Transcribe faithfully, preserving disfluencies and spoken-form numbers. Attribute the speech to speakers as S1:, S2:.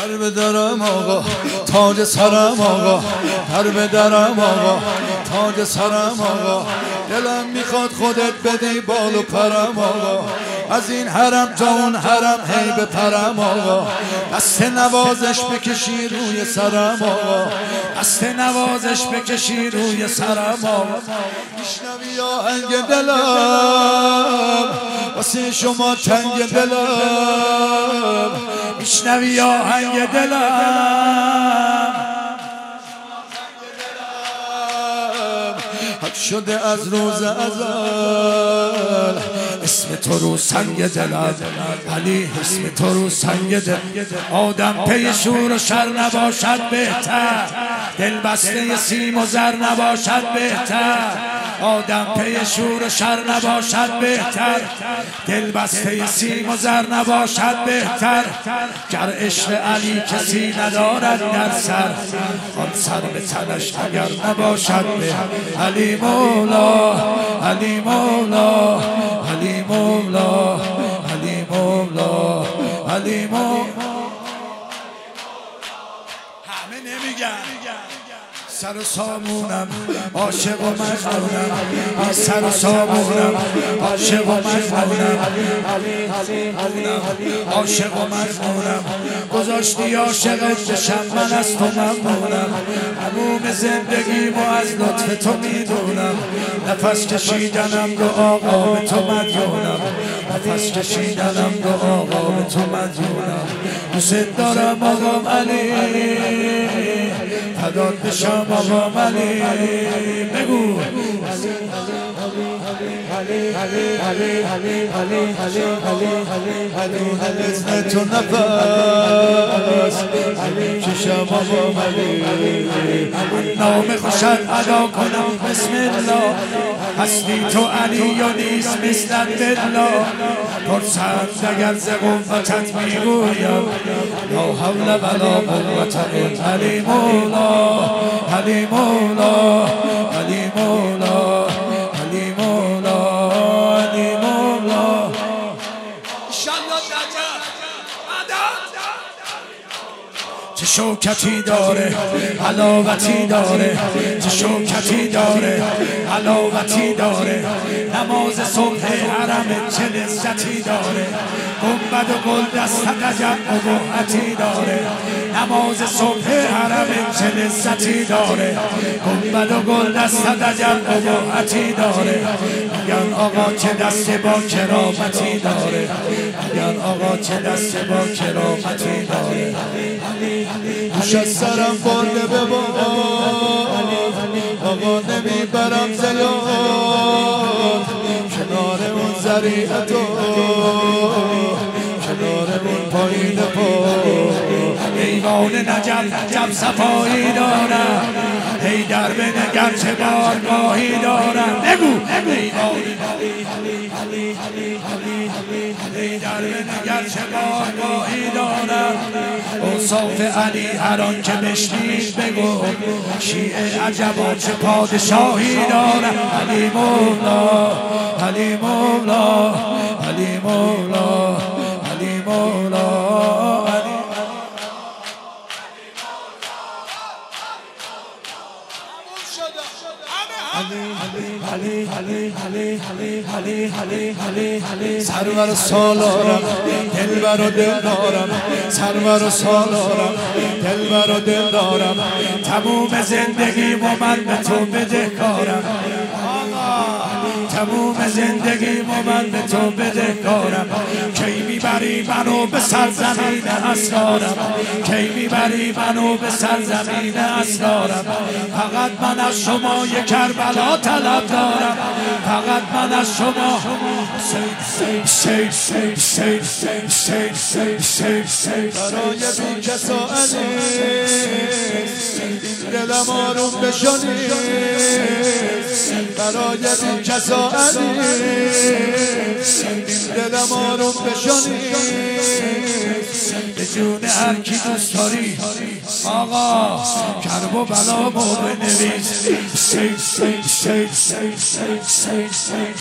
S1: در بدرم آقا تاج سرم آقا، در بدرم آقا تاج سرم آقا، دلم میخواد خودت بدی بال و پرم آقا، از این حرم تا اون حرم هی بپرم آقا، دست نوازش بکشی روی سرم آقا، دست نوازش بکشی روی سرم آقا. میشنوی آهنگ دلم واسه شما تنگ دلم، میشنوی آهنگ دلم حق شده از روز ازل، اسم تو رو سنگ دلم علی، اسم تو رو سنگ دل. آدم پی شور و شر نباشد بهتر، دل بسته سیم و زر نباشد بهتر، آدم پی شور و شر نباشد بهتر، دل بسته سیم و زر نباشد بهتر، گر عشق علی کسی ندارد در سر، آن سر به تنش اگر نباشد به علی مولا، علی مولا، علی مولا، علی مولا، علی مولا. همه نمیگن سر و سامونم عاشق و مجنونم، از سر و سامونم عاشق و مجنونم، عاشق و مجنونم، گذاشتی عاشقت بشم من از تو ممنونم، هموم زندگیمو از لطف تو میدونم، نفس کشیدنم رو آقا به تو مدیونم، نفس کشیدنم رو آقا به تو مدیونم، دوست دارم آقام علی، فدات بشم آقام علی. بگو بزن تو نفس چشم آقام علی، نام خوشت ادا کنم بسم الله، هستی تو علی و نیست مثلت بالله، پرسند اگر ز قوتت میگویم لا حول ولا قوة الا علی مولا، علی مولا، علی مولا، علی مولا، علی مولا. چه شوکتی داره حلاوتی داره، چه شوکتی داره حلاوتی داره، نماز صبح حرم چه لذتی داره، گنبد و گل دست عجب ابهتی داره، نماز صبح حرم چه لذتی داره، گنبد و گل دست عجب ابهتی داره، میگن آقا چه دست با کرامتی داره، میگن آقا چه دست با کرامتی داره، دوش از سرم برده به باد آقا نمیبرم زیاد، کنار اون ذریعتو کنار اون پایین پا، ایوان نجف نجف صفایی دارم، ای در بنگر چه بارگاهی دارم، بگو ایوان ای در بنگر چه بارگاهی دارم، اوصاف علی هر آن که بشنید بگو، شیعه عجبا چه پادشاهی دارم، علی مولا، علی مولا، علی مولا، علی مولا. سرور سالارم دلبر و دل دارم، سرور سالارم دلبر و دل دارم، تموم زندگیمو من به تو بدهکارم، تموم زندگیمو من به تو بدهکارم، کی میبری منو به سرزمین اسرارم، کی میبری منو به سرزمین اسرارم، فقط من از شما یک کربلا طلب دارم، فقط من از شما سید سید سید سید سید سید سید سید سید برای بی کسا علی دلم آروم بشانی، برای بی کسا علی دلم آروم بشانی، به جون هر کی دوست داری آقا کرب و بلا مو بنویس، سید سید سید سید سید سید